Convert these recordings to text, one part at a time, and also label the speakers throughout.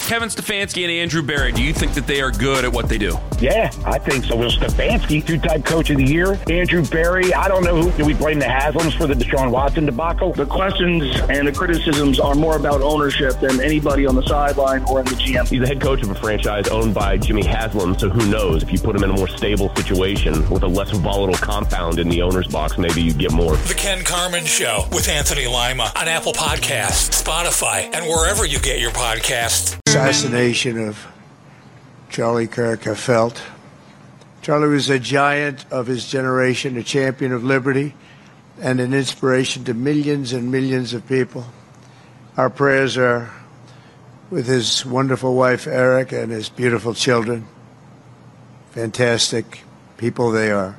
Speaker 1: Kevin Stefanski and Andrew Berry, do you think that they are good at what they do?
Speaker 2: Yeah, I think so. Well, Stefanski, two-time coach of the year. Andrew Berry, I don't know who. Do we blame the Haslams for the Deshaun Watson debacle?
Speaker 3: The questions and the criticisms are more about ownership than anybody on the sideline or in the GM.
Speaker 4: He's the head coach of a franchise owned by Jimmy Haslam, so who knows? If you put him in a more stable situation with a less volatile compound in the owner's box, maybe you get more.
Speaker 5: The Ken Carman Show with Anthony Lima on Apple Podcasts, Spotify, and wherever you get your podcasts.
Speaker 6: Assassination of Charlie Kirk have felt. Charlie was a giant of his generation, a champion of liberty, and an inspiration to millions and millions of people. Our prayers are with his wonderful wife, Eric, and his beautiful children. Fantastic people they are.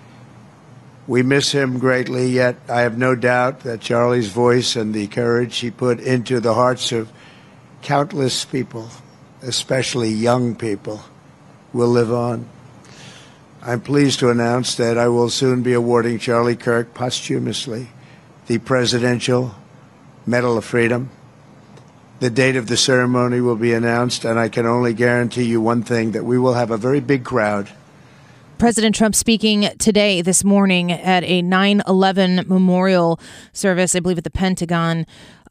Speaker 6: We miss him greatly, yet I have no doubt that Charlie's voice and the courage he put into the hearts of countless people, especially young people, will live on. I'm pleased to announce that I will soon be awarding Charlie Kirk posthumously the Presidential Medal of Freedom. The date of the ceremony will be announced, and I can only guarantee you one thing, that we will have a very big crowd.
Speaker 7: President Trump speaking this morning at a 9/11 memorial service, I believe at the Pentagon.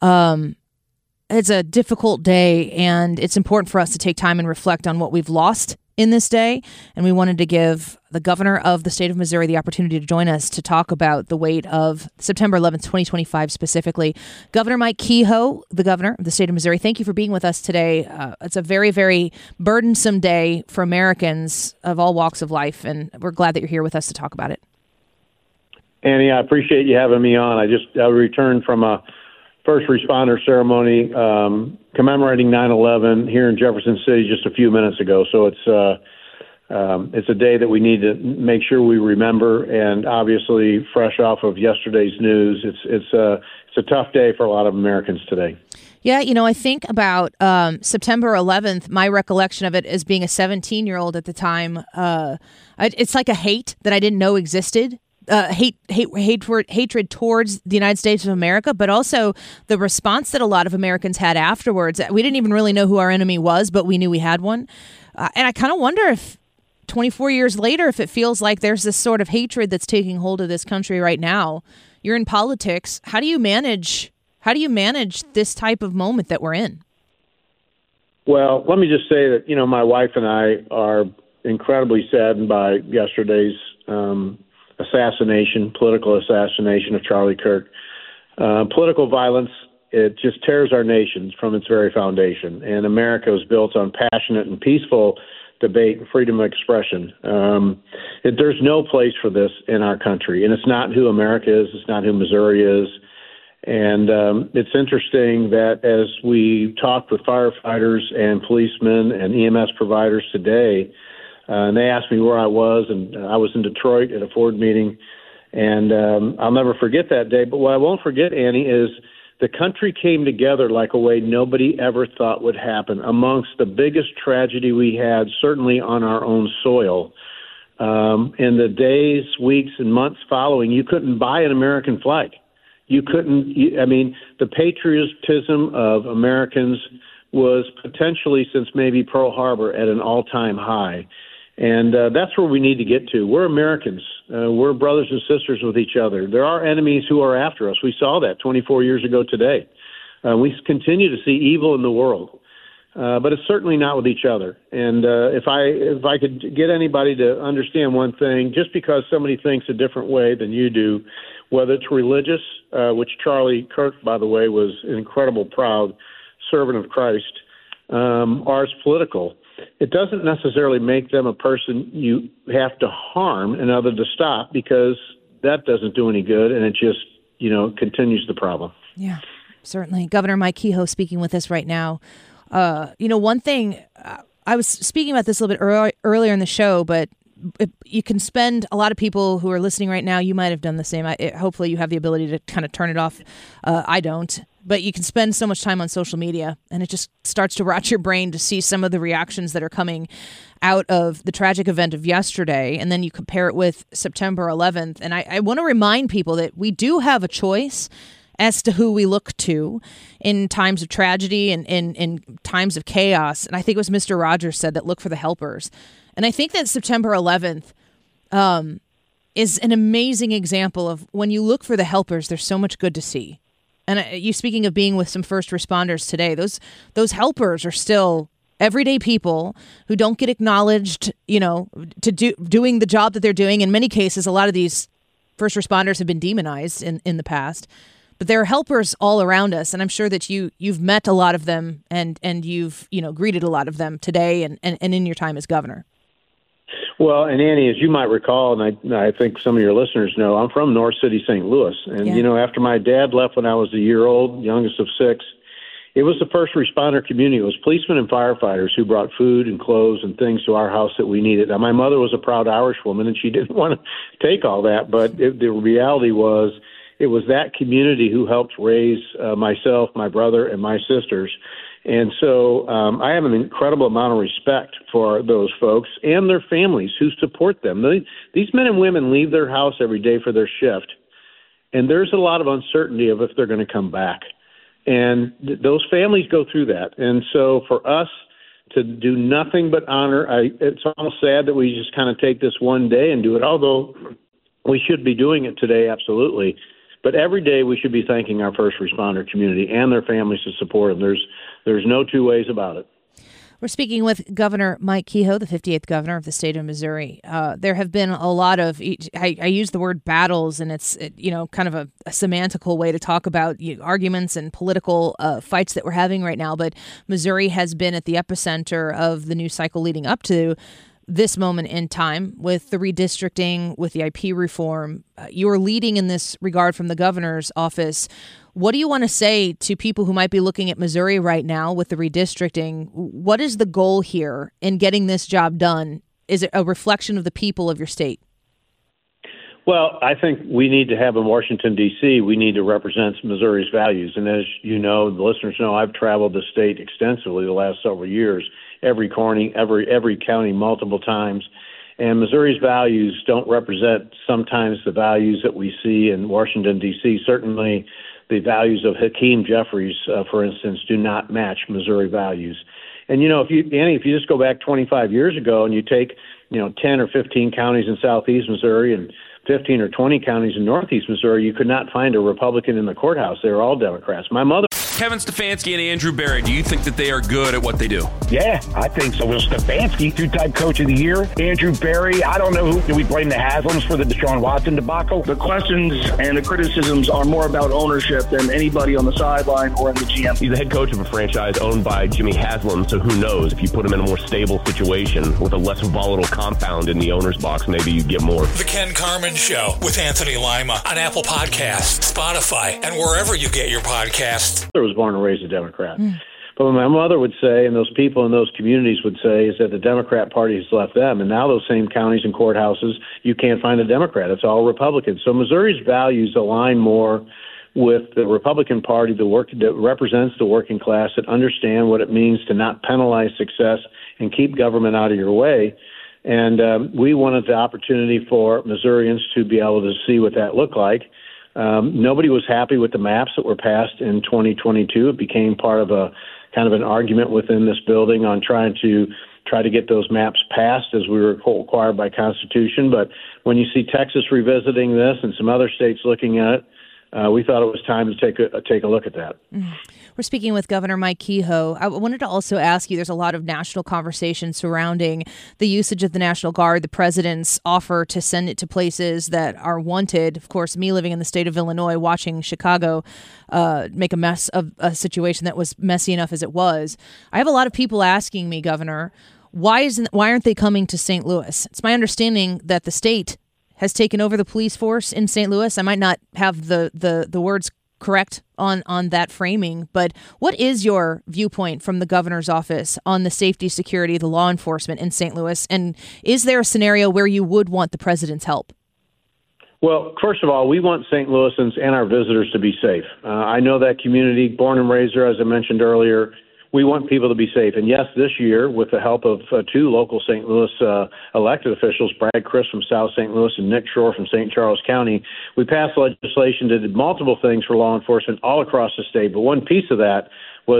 Speaker 7: It's a difficult day, and it's important for us to take time and reflect on what we've lost in this day. And we wanted to give the governor of the state of Missouri the opportunity to join us to talk about the weight of September 11th, 2025 specifically. Governor Mike Kehoe, the governor of the state of Missouri, thank you for being with us today. It's a very, very burdensome day for Americans of all walks of life, and we're glad that you're here with us to talk about it.
Speaker 8: Annie, I appreciate you having me on. I returned from a first responder ceremony commemorating 9/11 here in Jefferson City just a few minutes ago. So it's a day that we need to make sure we remember. And obviously, fresh off of yesterday's news, it's a tough day for a lot of Americans today.
Speaker 7: Yeah, I think about September 11th, my recollection of it as being a 17-year-old at the time. It's like a hate that I didn't know existed. Hatred towards the United States of America, but also the response that a lot of Americans had afterwards. We didn't even really know who our enemy was, but we knew we had one. And I kind of wonder if 24 years later, if it feels like there's this sort of hatred that's taking hold of this country right now. You're in politics. How do you manage this type of moment that we're in?
Speaker 8: Well, let me just say that, my wife and I are incredibly saddened by yesterday's political assassination of Charlie Kirk. Political violence, it just tears our nation from its very foundation. And America was built on passionate and peaceful debate and freedom of expression. There's no place for this in our country. And it's not who America is. It's not who Missouri is. And it's interesting that as we talked with firefighters and policemen and EMS providers today, and they asked me where I was, and I was in Detroit at a Ford meeting, and I'll never forget that day. But what I won't forget, Annie, is the country came together like a way nobody ever thought would happen amongst the biggest tragedy we had, certainly on our own soil. In the days, weeks, and months following, you couldn't buy an American flag. You couldn't. The patriotism of Americans was potentially, since maybe Pearl Harbor, at an all-time high. And that's where we need to get to. We're Americans. We're brothers and sisters with each other. There are enemies who are after us. We saw that 24 years ago today. We continue to see evil in the world, but it's certainly not with each other. And if I could get anybody to understand one thing, just because somebody thinks a different way than you do, whether it's religious, which Charlie Kirk, by the way, was an incredible, proud servant of Christ, or it's political, it doesn't necessarily make them a person you have to harm in order to stop, because that doesn't do any good, and it just, continues the problem.
Speaker 7: Yeah, certainly. Governor Mike Kehoe speaking with us right now. One thing, I was speaking about this a little bit earlier in the show, but you can spend, a lot of people who are listening right now, you might have done the same. Hopefully you have the ability to kind of turn it off. I don't. But you can spend so much time on social media, and it just starts to rot your brain to see some of the reactions that are coming out of the tragic event of yesterday. And then you compare it with September 11th. And I want to remind people that we do have a choice as to who we look to in times of tragedy and in times of chaos. And I think it was Mr. Rogers said that look for the helpers. And I think that September 11th is an amazing example of when you look for the helpers, there's so much good to see. And you speaking of being with some first responders today, those helpers are still everyday people who don't get acknowledged, to doing the job that they're doing. In many cases, a lot of these first responders have been demonized in the past, but there are helpers all around us. And I'm sure that you've met a lot of them and you've, greeted a lot of them today and in your time as governor.
Speaker 8: Well, and Annie, as you might recall, and I think some of your listeners know, I'm from North City, St. Louis. And, after my dad left when I was a year old, youngest of 6, it was the first responder community. It was policemen and firefighters who brought food and clothes and things to our house that we needed. Now, my mother was a proud Irish woman, and she didn't want to take all that. But the reality was it was that community who helped raise myself, my brother, and my sisters. And so I have an incredible amount of respect for those folks and their families who support them. These men and women leave their house every day for their shift, and there's a lot of uncertainty of if they're going to come back. And those families go through that. And so for us to do nothing but honor, it's almost sad that we just kind of take this one day and do it, although we should be doing it today, absolutely. But every day we should be thanking our first responder community and their families to support them. There's no two ways about it.
Speaker 7: We're speaking with Governor Mike Kehoe, the 58th governor of the state of Missouri. There have been a lot of, I use the word battles, and it's kind of a semantical way to talk about arguments and political fights that we're having right now. But Missouri has been at the epicenter of the news cycle leading up to this moment in time with the redistricting, with the IP reform. You're leading in this regard from the governor's office. What do you want to say to people who might be looking at Missouri right now with the redistricting? What is the goal here in getting this job done? Is it a reflection of the people of your state?
Speaker 8: Well, I think we need to have in Washington, D.C., we need to represent Missouri's values. And as you know, the listeners know, I've traveled the state extensively the last several years, every county multiple times. And Missouri's values don't represent sometimes the values that we see in Washington, D.C. Certainly the values of Hakeem Jeffries, for instance, do not match Missouri values. And, if you just go back 25 years ago and you take, 10 or 15 counties in southeast Missouri and 15 or 20 counties in northeast Missouri, you could not find a Republican in the courthouse. They were all Democrats. My mother.
Speaker 1: Kevin Stefanski and Andrew Berry, do you think that they are good at what they do?
Speaker 2: Yeah, I think so. Will Stefanski, two-time coach of the year. Andrew Berry, I don't know do we blame the Haslams for the Deshaun Watson debacle?
Speaker 3: The questions and the criticisms are more about ownership than anybody on the sideline or in the GM.
Speaker 4: He's the head coach of a franchise owned by Jimmy Haslam, so who knows? If you put him in a more stable situation with a less volatile compound in the owner's box, maybe you get more.
Speaker 5: The Ken Carman Show with Anthony Lima on Apple Podcasts, Spotify, and wherever you get your podcasts.
Speaker 8: I was born and raised a Democrat. But what my mother would say, and those people in those communities would say, is that the Democrat Party has left them. And now those same counties and courthouses, you can't find a Democrat. It's all Republicans. So Missouri's values align more with the Republican Party, that represents the working class, that understand what it means to not penalize success and keep government out of your way. And we wanted the opportunity for Missourians to be able to see what that looked like. Nobody was happy with the maps that were passed in 2022. It became part of a kind of an argument within this building on trying to get those maps passed as we were required by Constitution. But when you see Texas revisiting this and some other states looking at it, we thought it was time to take a look at that.
Speaker 7: We're speaking with Governor Mike Kehoe. I wanted to also ask you, there's a lot of national conversation surrounding the usage of the National Guard, the president's offer to send it to places that are wanted. Of course, me living in the state of Illinois, watching Chicago make a mess of a situation that was messy enough as it was. I have a lot of people asking me, Governor, why aren't they coming to St. Louis? It's my understanding that the state has taken over the police force in St. Louis. I might not have the words correct on that framing, but what is your viewpoint from the governor's office on the safety, security, the law enforcement in St. Louis? And is there a scenario where you would want the president's help?
Speaker 8: Well, first of all, we want St. Louisans and our visitors to be safe. I know that community, born and raised there, as I mentioned earlier. we want people to be safe. And yes, this year, with the help of two local St. Louis elected officials, Brad Criss from South St. Louis and Nick Shore from St. Charles County, we passed legislation that did multiple things for law enforcement all across the state. But one piece of that was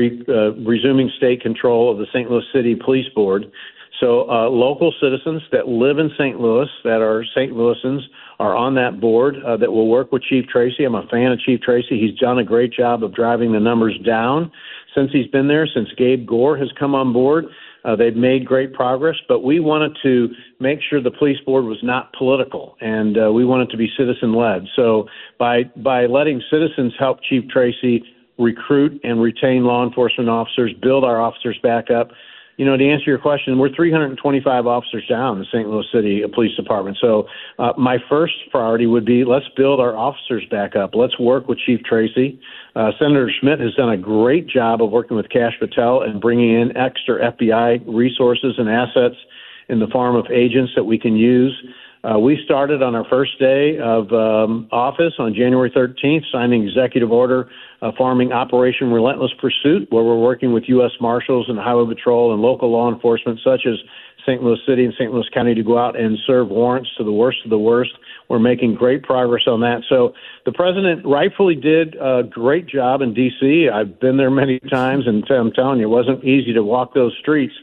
Speaker 8: resuming state control of the St. Louis City Police Board. So local citizens that live in St. Louis, that are St. Louisans, are on that board that will work with Chief Tracy. I'm a fan of Chief Tracy. He's done a great job of driving the numbers down since he's been there, since Gabe Gore has come on board. They've made great progress, but we wanted to make sure the police board was not political, and we wanted to be citizen-led. So by letting citizens help Chief Tracy recruit and retain law enforcement officers, build our officers back up, to answer your question, we're 325 officers down in the St. Louis City Police Department. So my first priority would be let's build our officers back up. Let's work with Chief Tracy. Senator Schmidt has done a great job of working with Kash Patel and bringing in extra FBI resources and assets in the form of agents that we can use. We started on our first day of office on January 13th, signing executive order forming Operation Relentless Pursuit, where we're working with U.S. Marshals and Highway Patrol and local law enforcement such as St. Louis City and St. Louis County to go out and serve warrants to the worst of the worst. We're making great progress on that. So the president rightfully did a great job in D.C. I've been there many times, and I'm telling you, it wasn't easy to walk those streets.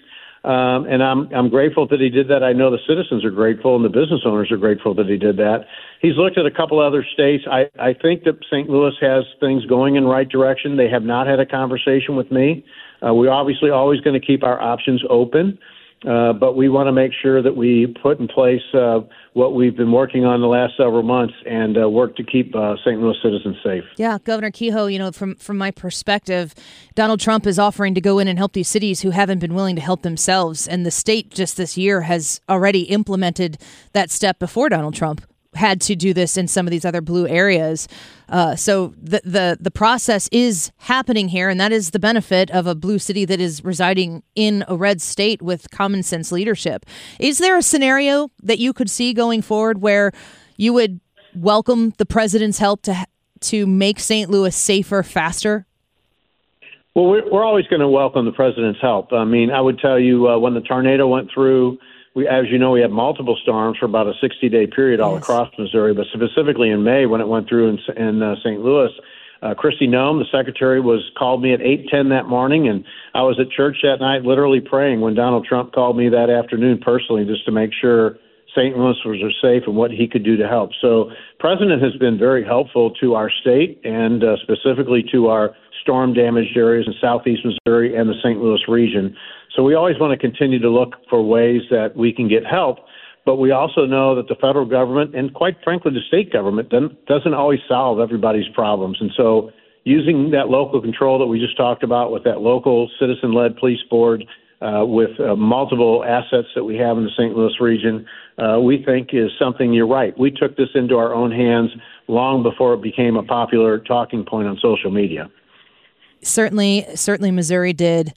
Speaker 8: And I'm grateful that he did that. I know the citizens are grateful and the business owners are grateful that he did that. He's looked at a couple other states. I think that St. Louis has things going in the right direction. They have not had a conversation with me. We're obviously always going to keep our options open, but we want to make sure that we put in place what we've been working on the last several months and work to keep St. Louis citizens safe.
Speaker 7: Yeah, Governor Kehoe, from my perspective, Donald Trump is offering to go in and help these cities who haven't been willing to help themselves. And the state just this year has already implemented that step before Donald Trump had to do this in some of these other blue areas. So the process is happening here, and that is the benefit of a blue city that is residing in a red state with common sense leadership. Is there a scenario that you could see going forward where you would welcome the president's help to make St. Louis safer faster?
Speaker 8: Well, we're always going to welcome the president's help. I mean, I would tell you when the tornado went through, as you know, we had multiple storms for about a 60-day period all across Missouri, but specifically in May when it went through in St. Louis, Kristi Noem, the secretary, called me at 8:10 that morning, and I was at church that night literally praying when Donald Trump called me that afternoon personally just to make sure St. Louis was safe and what he could do to help. So President has been very helpful to our state and specifically to our storm-damaged areas in southeast Missouri and the St. Louis region. So we always want to continue to look for ways that we can get help, but we also know that the federal government and, quite frankly, the state government doesn't always solve everybody's problems. And so using that local control that we just talked about with that local citizen-led police board, with multiple assets that we have in the St. Louis region, we think is something, you're right. We took this into our own hands long before it became a popular talking point on social media.
Speaker 7: Certainly Missouri did.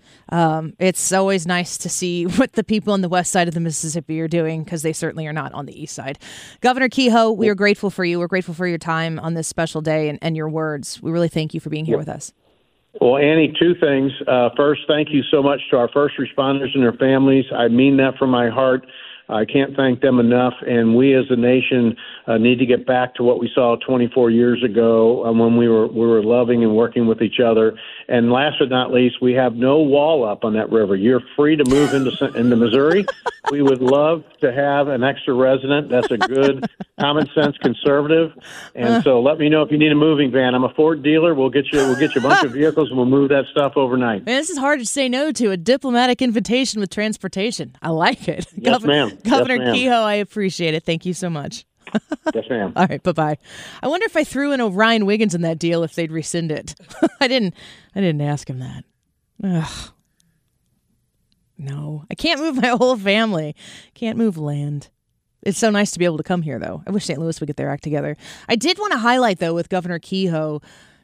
Speaker 7: It's always nice to see what the people on the west side of the Mississippi are doing because they certainly are not on the east side. Governor Kehoe, we are grateful for you. We're grateful for your time on this special day and your words. We really thank you for being here with us.
Speaker 8: Well, Annie, two things. First, thank you so much to our first responders and their families. I mean that from my heart. I can't thank them enough, and we as a nation need to get back to what we saw 24 years ago when we were loving and working with each other. And last but not least, we have no wall up on that river. You're free to move into Missouri. We would love to have an extra resident. That's a good, common sense conservative. And so let me know if you need a moving van. I'm a Ford dealer. We'll get you a bunch of vehicles, and we'll move that stuff overnight.
Speaker 7: Man, this is hard to say no to, a diplomatic invitation with transportation. I like it.
Speaker 8: Yes, ma'am.
Speaker 7: Governor Kehoe, I appreciate it. Thank you so much.
Speaker 8: Yes, ma'am.
Speaker 7: All right, bye-bye. I wonder if I threw in O'Ryan Wiggins in that deal, if they'd rescind it. I didn't ask him that. Ugh. No, I can't move my whole family. Can't move land. It's so nice to be able to come here, though. I wish St. Louis would get their act together. I did want to highlight, though, with Governor Kehoe,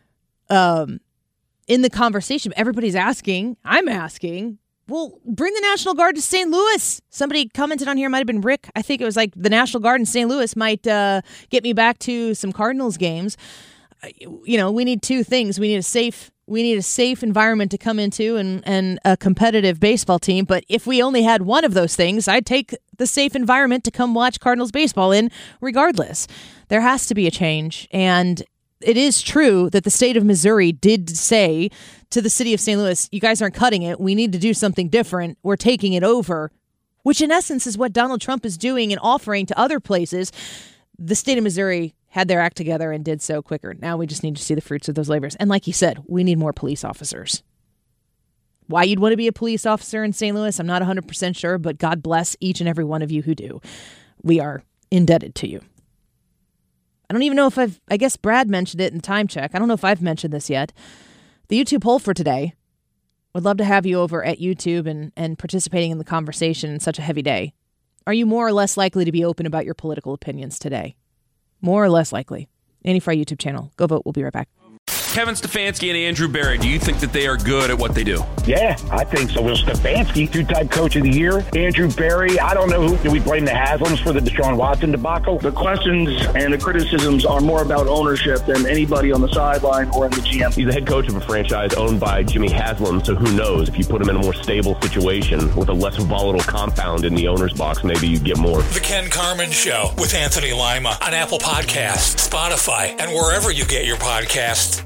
Speaker 7: in the conversation, everybody's asking, I'm asking, well, bring the National Guard to St. Louis. Somebody commented on here, might have been Rick. I think it was like the National Guard in St. Louis might get me back to some Cardinals games. we need two things. We need a safe environment to come into and a competitive baseball team. But if we only had one of those things, I'd take the safe environment to come watch Cardinals baseball in regardless. There has to be a change. And it is true that the state of Missouri did say to the city of St. Louis, you guys aren't cutting it. We need to do something different. We're taking it over, which in essence is what Donald Trump is doing and offering to other places. The state of Missouri had their act together and did so quicker. Now we just need to see the fruits of those labors. And like you said, we need more police officers. Why you'd want to be a police officer in St. Louis, I'm not 100% sure, but God bless each and every one of you who do. We are indebted to you. I don't even know if I guess Brad mentioned it in Time Check. I don't know if I've mentioned this yet. The YouTube poll for today. Would love to have you over at YouTube and participating in the conversation in such a heavy day. Are you more or less likely to be open about your political opinions today? More or less likely. Annie Frey YouTube channel. Go vote. We'll be right back.
Speaker 1: Kevin Stefanski and Andrew Berry, do you think that they are good at what they do?
Speaker 2: Yeah, I think so. Will Stefanski, two-time coach of the year. Andrew Berry, I don't know who. Do we blame the Haslams for the Deshaun Watson debacle?
Speaker 3: The questions and the criticisms are more about ownership than anybody on the sideline or in the GM.
Speaker 4: He's the head coach of a franchise owned by Jimmy Haslam, so who knows? If you put him in a more stable situation with a less volatile compound in the owner's box, maybe you get more.
Speaker 5: The Ken Carman Show with Anthony Lima on Apple Podcasts, Spotify, and wherever you get your podcasts.